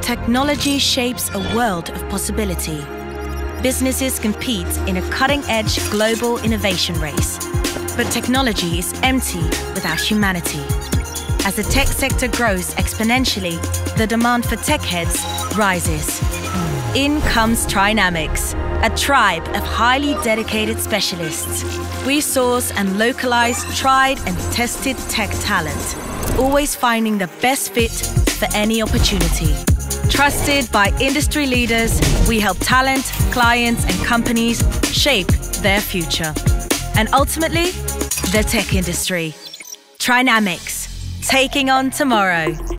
Technology shapes a world of possibility. Businesses compete in a cutting-edge global innovation race. But technology is empty without humanity. As the tech sector grows exponentially, the demand for tech heads rises. In comes Trinamics, a tribe of highly dedicated specialists. We source and localize tried and tested tech talent, always finding the best fit for any opportunity. Trusted by industry leaders, we help talent, clients, and companies shape their future. And ultimately, the tech industry. Trinamics, taking on tomorrow.